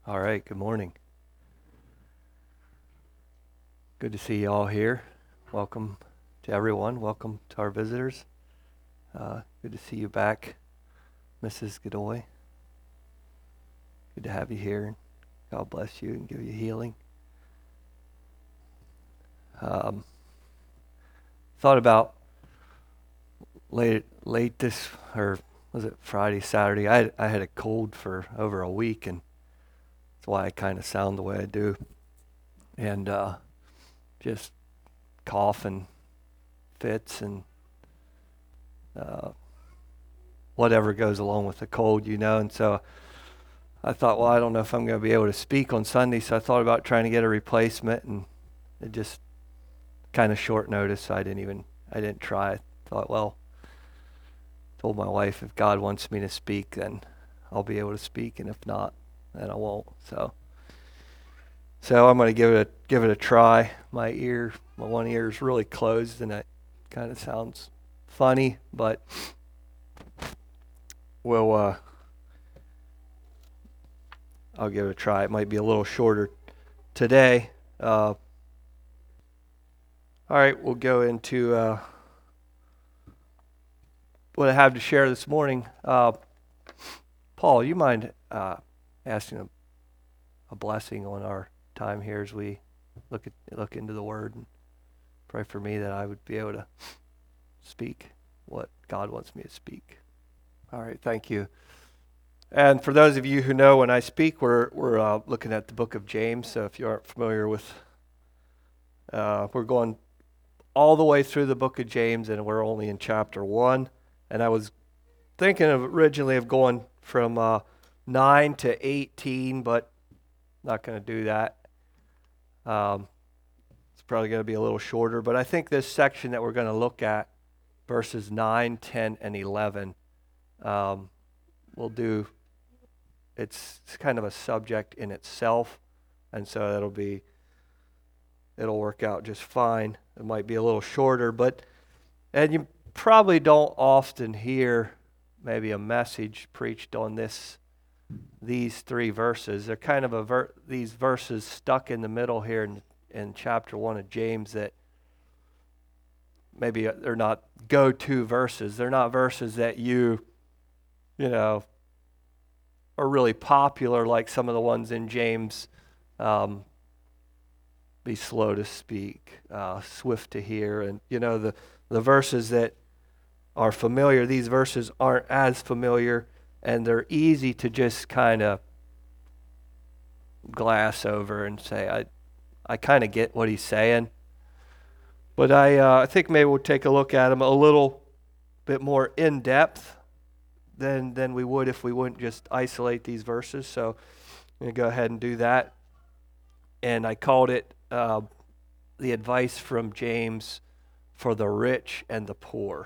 All right, good morning. Good to see you all here. Welcome to everyone. Welcome to our visitors. Good to see you back, Mrs. Godoy. Good to have you here. God bless you and give you healing. Um, Thought about late this, or was it Friday, Saturday? I had a cold for over a week, and that's why I kind of sound the way I do. And just cough and fits and uh, whatever goes along with the cold, And so I thought, well, I don't know if I'm going to be able to speak on Sunday, so I thought about trying to get a replacement, and it just kind of short notice. So I didn't try. I thought, well, told my wife if God wants me to speak, then I'll be able to speak, and if not, then I won't. So I'm going to give it a try. My one ear is really closed, and it kind of sounds funny, but we'll I'll give it a try. It might be a little shorter today. All right, we'll go into what I have to share this morning. Paul, you mind asking a blessing on our time here as we look into the Word, and pray for me that I would be able to speak what God wants me to speak. All right, thank you. And for those of you who know, when I speak, we're looking at the book of James. So if you aren't familiar with, we're going all the way through the book of James, and we're only in chapter 1. And I was thinking originally of going from 9 to 18, but not going to do that. It's probably going to be a little shorter. But I think this section that we're going to look at, verses 9, 10, and 11, we'll do. It's kind of a subject in itself, and so it'll work out just fine. It might be a little shorter, and you probably don't often hear maybe a message preached on these three verses. They're kind of these verses stuck in the middle here in chapter 1 of James that maybe they're not go-to verses. They're not verses that you know, are really popular like some of the ones in James. Be slow to speak, swift to hear, and the verses that are familiar. These verses aren't as familiar, and they're easy to just kind of glass over and say, I kind of get what he's saying. But I think maybe we'll take a look at them a little bit more in depth than we would if we wouldn't just isolate these verses. So I'm going to go ahead and do that. And I called it the advice from James for the rich and the poor.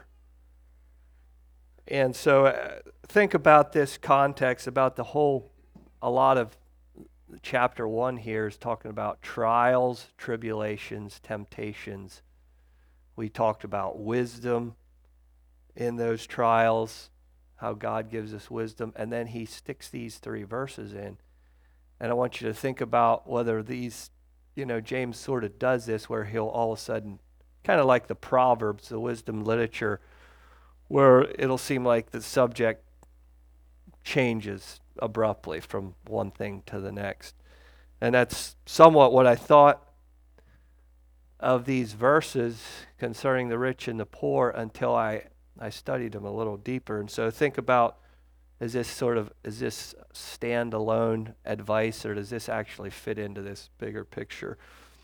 And so think about this context, about a lot of chapter 1 here is talking about trials, tribulations, temptations. We talked about wisdom in those trials, how God gives us wisdom, and then he sticks these three verses in. And I want you to think about whether these, James sort of does this where he'll all of a sudden, kind of like the Proverbs, the wisdom literature, where it'll seem like the subject changes abruptly from one thing to the next. And that's somewhat what I thought of these verses concerning the rich and the poor until I studied them a little deeper. And so think about, is this standalone advice, or does this actually fit into this bigger picture?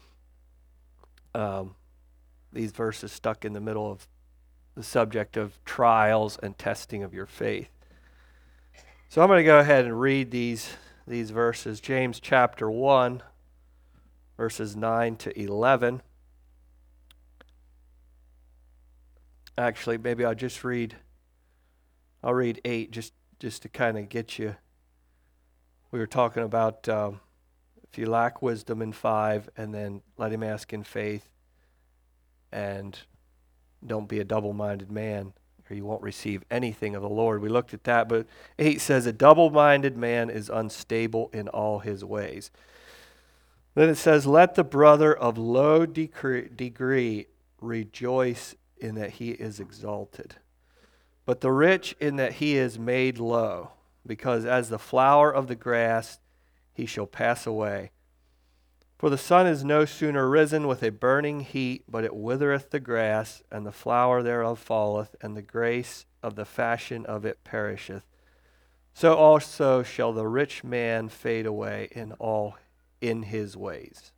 These verses stuck in the middle of the subject of trials and testing of your faith. So I'm going to go ahead and read these verses. James chapter 1, verses 9 to 11. Actually, maybe I'll read 8 just to kind of get you. We were talking about if you lack wisdom in 5, and then let him ask in faith, and don't be a double-minded man. or you won't receive anything of the Lord. We looked at that, but 8 says, a double-minded man is unstable in all his ways. Then it says, let the brother of low degree rejoice in that he is exalted, but the rich in that he is made low, because as the flower of the grass he shall pass away. For the sun is no sooner risen with a burning heat, but it withereth the grass, and the flower thereof falleth, and the grace of the fashion of it perisheth. So also shall the rich man fade away in his ways.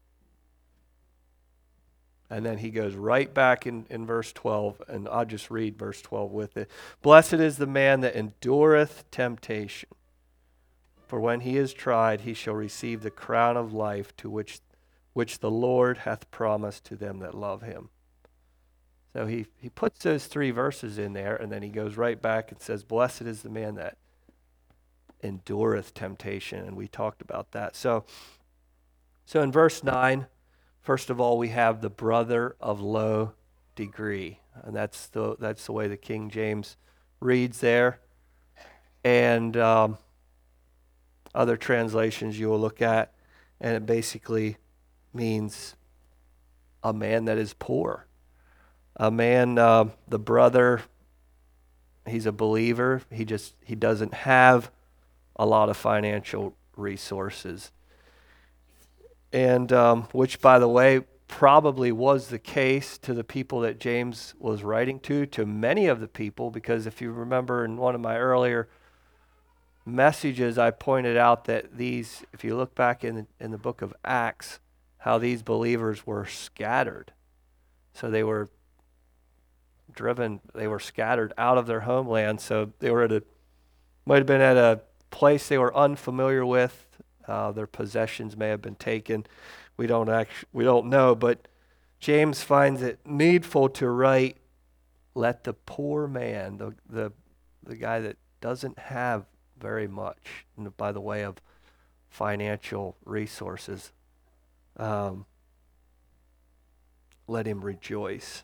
And then he goes right back in verse 12, and I'll just read verse 12 with it. Blessed is the man that endureth temptation, for when he is tried, he shall receive the crown of life to which the Lord hath promised to them that love him. So he puts those 3 verses in there, and then he goes right back and says, blessed is the man that endureth temptation, and we talked about that. So in verse 9, first of all, we have the brother of low degree, and that's the way the King James reads there. And other translations you will look at, and it basically means a man that is poor. A man, the brother, he's a believer. He doesn't have a lot of financial resources. And which, by the way, probably was the case to the people that James was writing to many of the people, because if you remember in one of my earlier messages, I pointed out that if you look back in the book of Acts, how these believers were scattered. So they were scattered out of their homeland. So they were might have been at a place they were unfamiliar with. Their possessions may have been taken. We don't know, but James finds it needful to write, let the poor man, the guy that doesn't have very much by the way of financial resources, let him rejoice.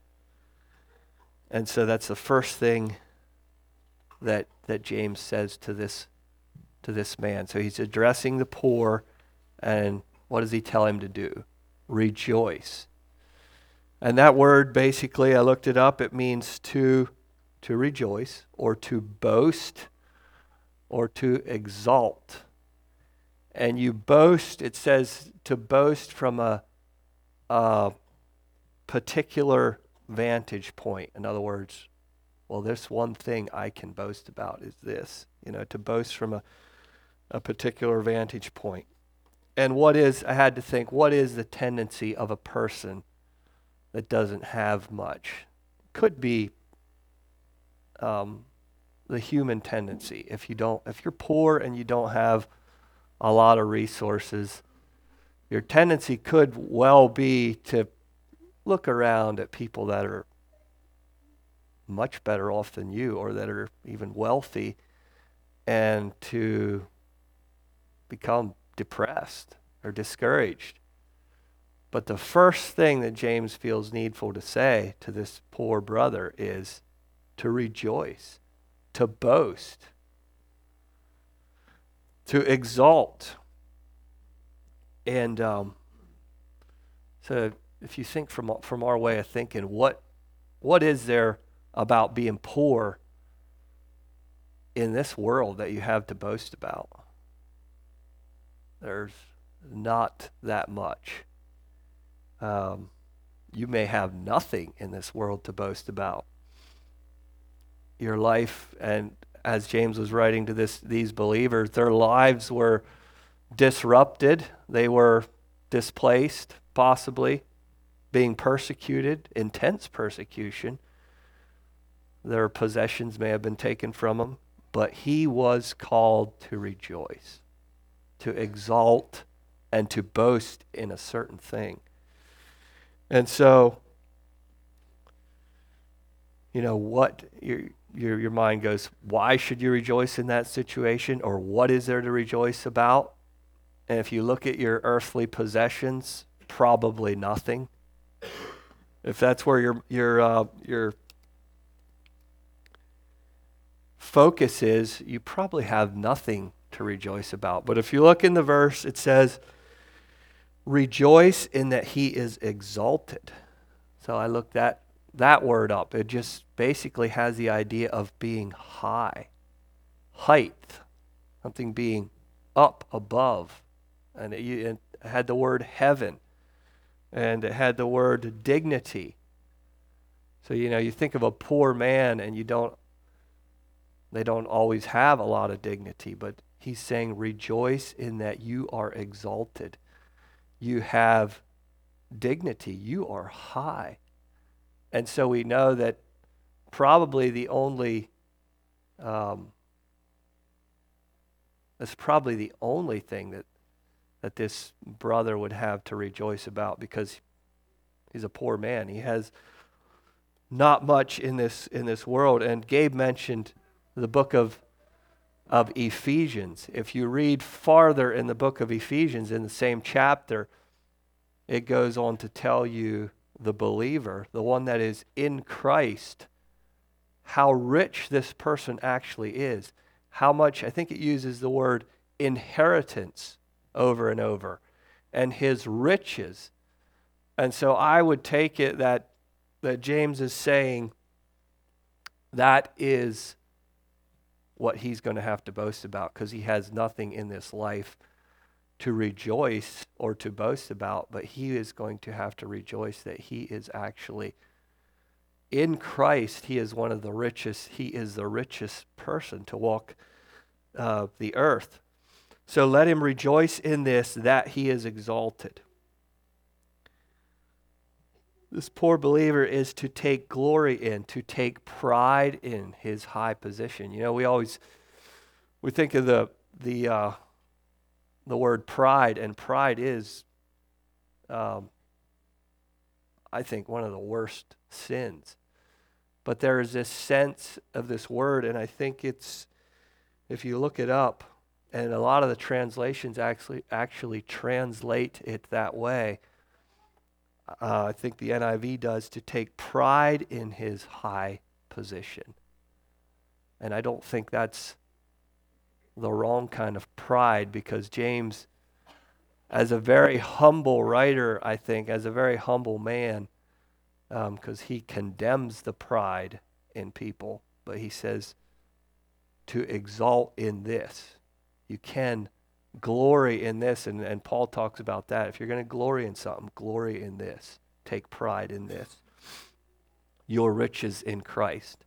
And so that's the first thing that James says to this man. So he's addressing the poor, and what does he tell him to do? Rejoice. And that word, basically, I looked it up, it means to rejoice, or to boast, or to exalt. And you boast, it says to boast from a particular vantage point. In other words, well, there's one thing I can boast about is this, to boast from a particular vantage point. And I had to think, what is the tendency of a person that doesn't have much? Could be the human tendency. If you're poor and you don't have a lot of resources, your tendency could well be to look around at people that are much better off than you, or that are even wealthy, and to become depressed or discouraged. But the first thing that James feels needful to say to this poor brother is to rejoice, to boast, to exalt. And so if you think from our way of thinking, what is there about being poor in this world that you have to boast about? There's not that much. You may have nothing in this world to boast about. Your life, and as James was writing to these believers, their lives were disrupted. They were displaced, possibly being persecuted, intense persecution. Their possessions may have been taken from them, but he was called to rejoice, to exalt, and to boast in a certain thing. And so, what your mind goes, why should you rejoice in that situation? Or what is there to rejoice about? And if you look at your earthly possessions, probably nothing. If that's where your focus is, you probably have nothing to rejoice about. But if you look in the verse, it says, rejoice in that he is exalted. So I looked that word up. It just basically has the idea of being high, height, something being up above. And it had the word heaven, and it had the word dignity. So, you think of a poor man and they don't always have a lot of dignity, but he's saying rejoice in that you are exalted. You have dignity. You are high. And so we know that probably the only thing that this brother would have to rejoice about, because he's a poor man. He has not much in this world. And Gabe mentioned the book of Ephesians. If you read farther in the book of Ephesians, in the same chapter, it goes on to tell you, the believer, the one that is in Christ, how rich this person actually is. How much, I think it uses the word inheritance over and over, and his riches. And so I would take it that James is saying that is what he's going to have to boast about, because he has nothing in this life to rejoice or to boast about, but he is going to have to rejoice that he is actually in Christ. He is one of the richest. He is the richest person to walk the earth. So let him rejoice in this, that he is exalted. This poor believer is to take glory in, to take pride in his high position. We think of the word pride, and pride is, I think, one of the worst sins. But there is this sense of this word, and I think it's, if you look it up, and a lot of the translations actually translate it that way. I think the NIV does, to take pride in his high position. And I don't think that's the wrong kind of pride, because James, as a very humble writer, I think, as a very humble man, because he condemns the pride in people, but he says to exalt in this. You can glory in this, and Paul talks about that. If you're going to glory in something, glory in this. Take pride in this. Your riches in Christ.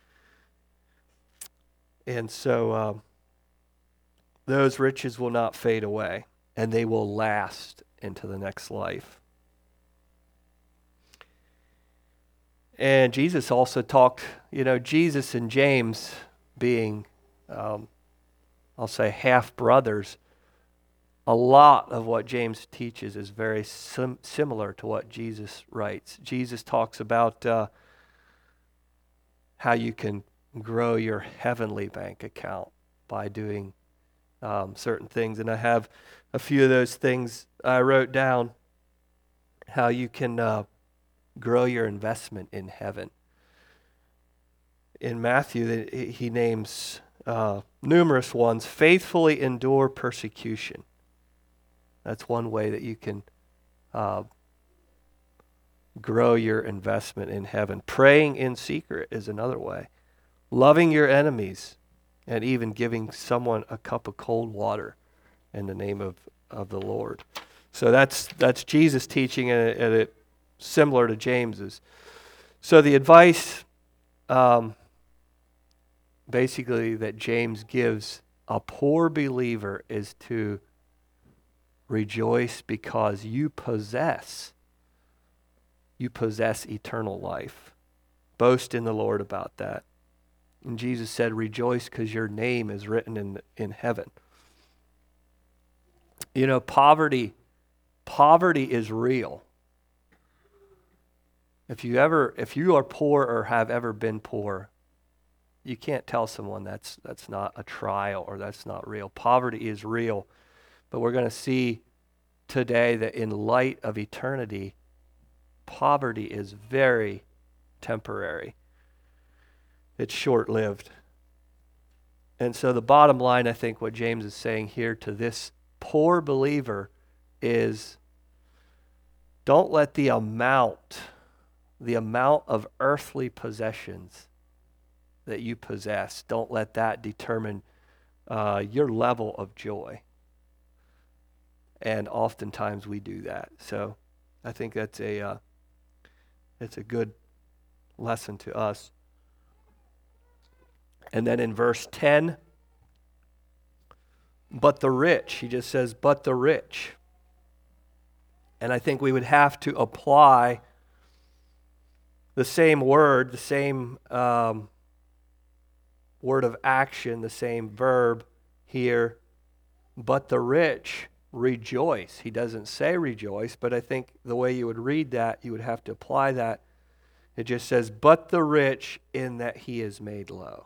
And so those riches will not fade away, and they will last into the next life. And Jesus also talked, Jesus and James being, I'll say, half brothers. A lot of what James teaches is very similar to what Jesus writes. Jesus talks about how you can grow your heavenly bank account by doing certain things. And I have a few of those things I wrote down, how you can grow your investment in heaven. In Matthew, he names numerous ones. Faithfully endure persecution. That's one way that you can grow your investment in heaven. Praying in secret is another way. Loving your enemies, and even giving someone a cup of cold water in the name of the Lord. So that's Jesus' teaching, and it similar to James's. So the advice basically that James gives a poor believer is to rejoice because you possess eternal life. Boast in the Lord about that. And Jesus said, rejoice because your name is written in heaven. Poverty is real. If you are poor or have ever been poor, you can't tell someone that's not a trial or that's not real. Poverty is real. But we're going to see today that in light of eternity, poverty is very temporary. It's short-lived. And so the bottom line, I think what James is saying here to this poor believer is, don't let the amount of earthly possessions that you possess, don't let that determine your level of joy. And oftentimes we do that. So I think that's it's a good lesson to us. And then in verse 10, but the rich, he just says, but the rich. And I think we would have to apply the same word, the same word of action, the same verb here, but the rich rejoice. He doesn't say rejoice, but I think the way you would read that, you would have to apply that. It just says, but the rich in that he is made low.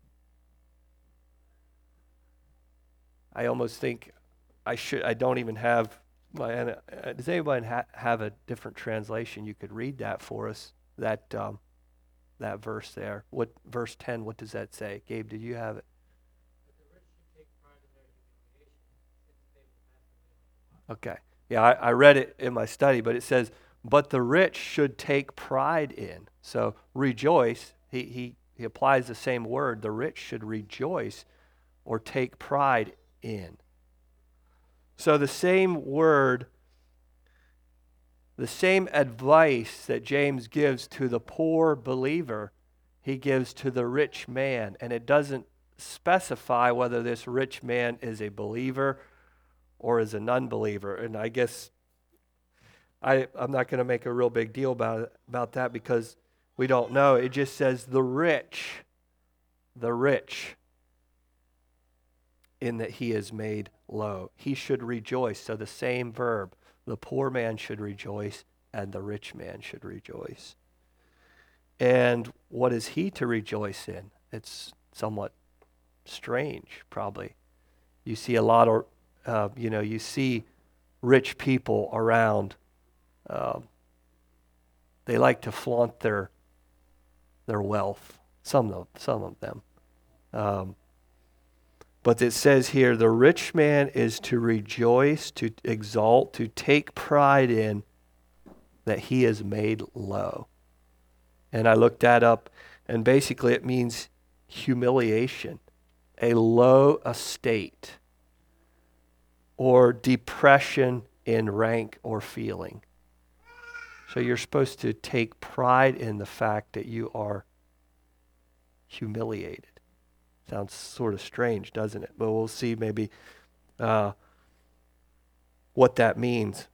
I almost think I don't even have does anybody have a different translation? You could read that for us, that verse there. What verse 10, what does that say? Gabe, did you have it? Okay. Yeah, I read it in my study, but it says, but the rich should take pride in. So rejoice, he applies the same word. The rich should rejoice or take pride in. So the same word, the same advice that James gives to the poor believer, he gives to the rich man. And it doesn't specify whether this rich man is a believer or is a non-believer. And I guess I'm not going to make a real big deal about that because we don't know. It just says the rich, in that he is made low. He should rejoice. So the same verb, the poor man should rejoice and the rich man should rejoice. And what is he to rejoice in? It's somewhat strange, probably. You see a lot of, you see rich people around. They like to flaunt their wealth. Some of them. But it says here, the rich man is to rejoice, to exalt, to take pride in that he is made low. And I looked that up, and basically it means humiliation, a low estate, or depression in rank or feeling. So you're supposed to take pride in the fact that you are humiliated. Sounds sort of strange, doesn't it? But we'll see maybe what that means.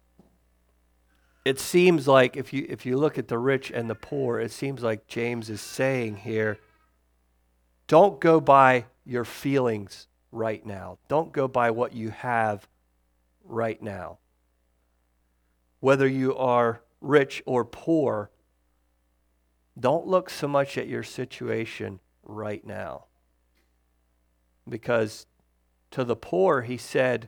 It seems like if you look at the rich and the poor, it seems like James is saying here, don't go by your feelings right now. Don't go by what you have right now. Whether you are rich or poor, don't look so much at your situation right now. Because to the poor, he said,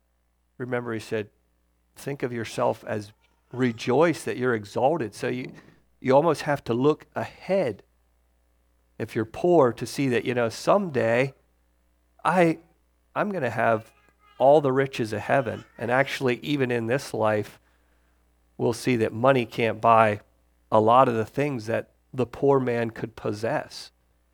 think of yourself as rejoice that you're exalted. So you almost have to look ahead if you're poor to see that, someday I'm going to have all the riches of heaven. And actually, even in this life, we'll see that money can't buy a lot of the things that the poor man could possess.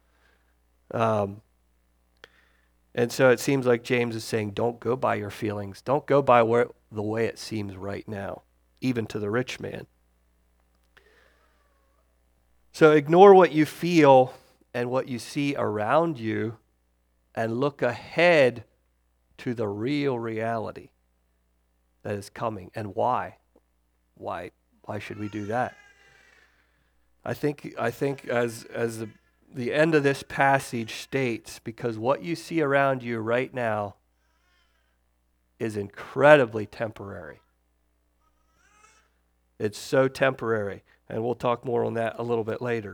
And so it seems like James is saying, don't go by your feelings. Don't go by the way it seems right now, even to the rich man. So ignore what you feel and what you see around you and look ahead to the real reality that is coming. And why? Why should we do that? I think as the end of this passage states, because what you see around you right now is incredibly temporary. It's so temporary, and we'll talk more on that a little bit later.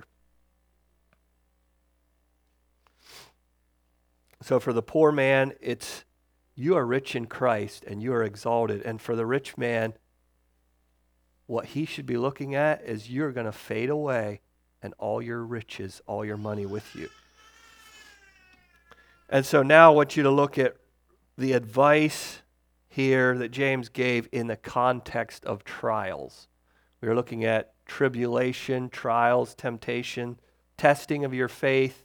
So for the poor man, it's you are rich in Christ and you are exalted. And for the rich man, what he should be looking at is you're going to fade away and all your riches, all your money with you. And so now I want you to look at the advice here that James gave in the context of trials. We are looking at tribulation, trials, temptation, testing of your faith.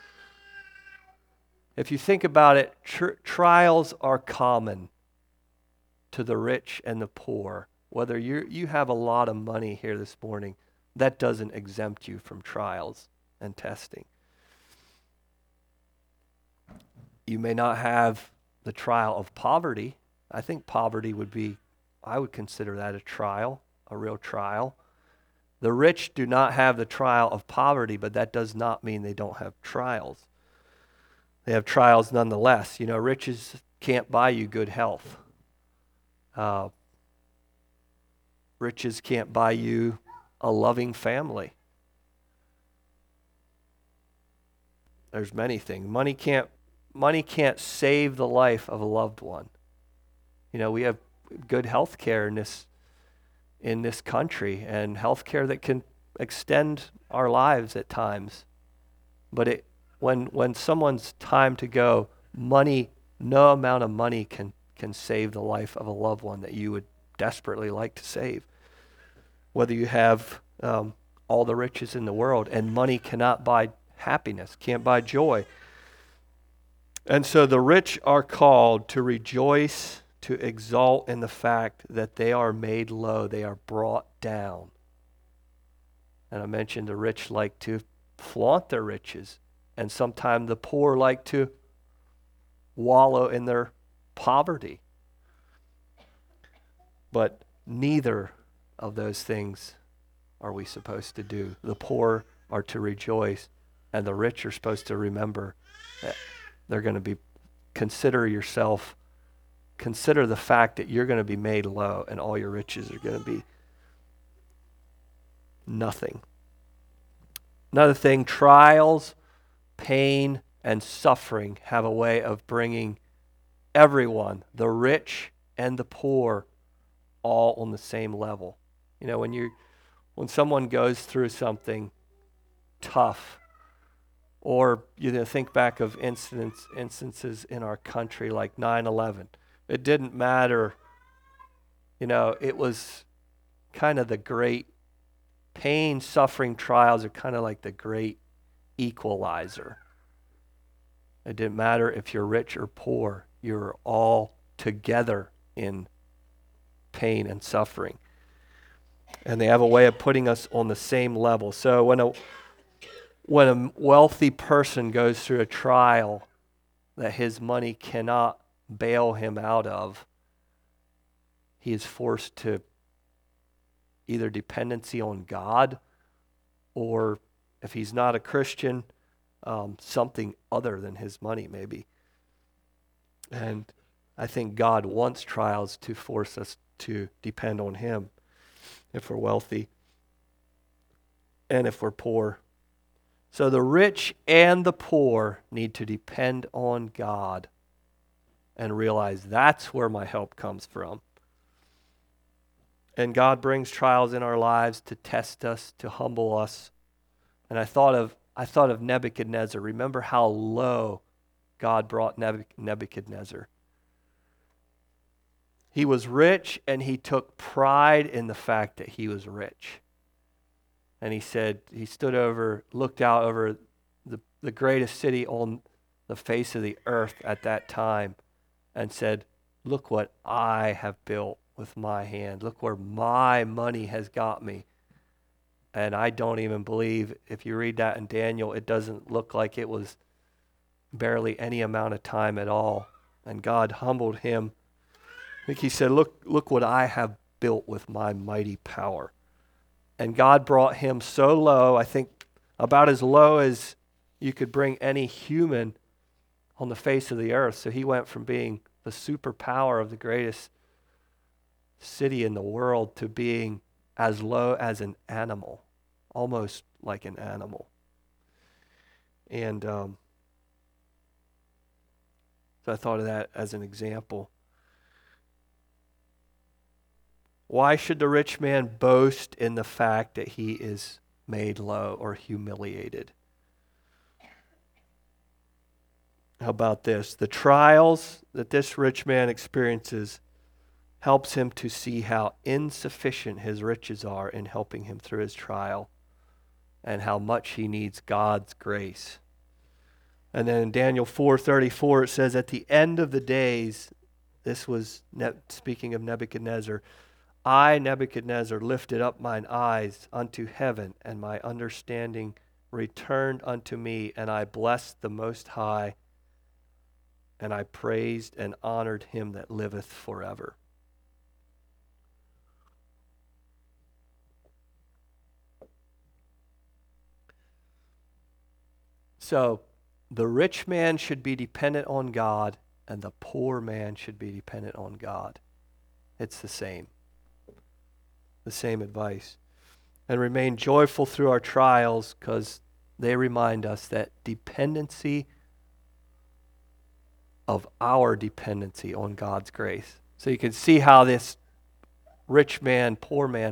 If you think about it, trials are common to the rich and the poor. Whether you have a lot of money here this morning, that doesn't exempt you from trials and testing. You may not have the trial of poverty. I think poverty I would consider that a trial, a real trial. The rich do not have the trial of poverty, but that does not mean they don't have trials. They have trials nonetheless. You know, riches can't buy you good health. Riches can't buy you a loving family. There's many things. Money can't save the life of a loved one. You know, we have good health care in this country, and health care that can extend our lives at times. But when someone's time to go, no amount of money can save the life of a loved one that you would desperately like to save. Whether you have all the riches in the world, and money cannot buy happiness, can't buy joy. And so the rich are called to rejoice, to exalt in the fact that they are made low, they are brought down. And I mentioned the rich like to flaunt their riches, and sometimes the poor like to wallow in their poverty. But neither of those things are we supposed to do. The poor are to rejoice, and the rich are supposed to remember that they're going to be, consider the fact that you're going to be made low and all your riches are going to be nothing. Another thing, trials, pain, and suffering have a way of bringing everyone, the rich and the poor, all on the same level. You know, when someone goes through something tough, or you think back of instances in our country like 9/11. It didn't matter, it was kind of the great pain, suffering, trials are kind of like the great equalizer. It didn't matter if you're rich or poor, you're all together in pain and suffering. And they have a way of putting us on the same level. So when a wealthy person goes through a trial that his money cannot bail him out of, he is forced to either dependency on God, or if he's not a Christian, something other than his money maybe. And I think God wants trials to force us to depend on him if we're wealthy and if we're poor. So the rich and the poor need to depend on God and realize that's where my help comes from. And God brings trials in our lives to test us, to humble us. And I thought of Nebuchadnezzar. Remember how low God brought Nebuchadnezzar. He was rich, and he took pride in the fact that he was rich. And he looked out over the greatest city on the face of the earth at that time and said, look what I have built with my hand. Look where my money has got me. And I don't even believe, if you read that in Daniel, it doesn't look like it was barely any amount of time at all. And God humbled him. I think he said, look what I have built with my mighty power. And God brought him so low, I think about as low as you could bring any human on the face of the earth. So he went from being the superpower of the greatest city in the world to being as low as an animal, almost like an animal. And so I thought of that as an example. Why should the rich man boast in the fact that he is made low or humiliated? How about this? The trials that this rich man experiences helps him to see how insufficient his riches are in helping him through his trial and how much he needs God's grace. And then in Daniel 4:34 it says, at the end of the days, this was speaking of Nebuchadnezzar, I, Nebuchadnezzar, lifted up mine eyes unto heaven, and my understanding returned unto me, and I blessed the Most High, and I praised and honored him that liveth forever. So, the rich man should be dependent on God, and the poor man should be dependent on God. It's the same advice. And remain joyful through our trials, because they remind us that dependency of our dependency on God's grace. So you can see how this rich man, poor man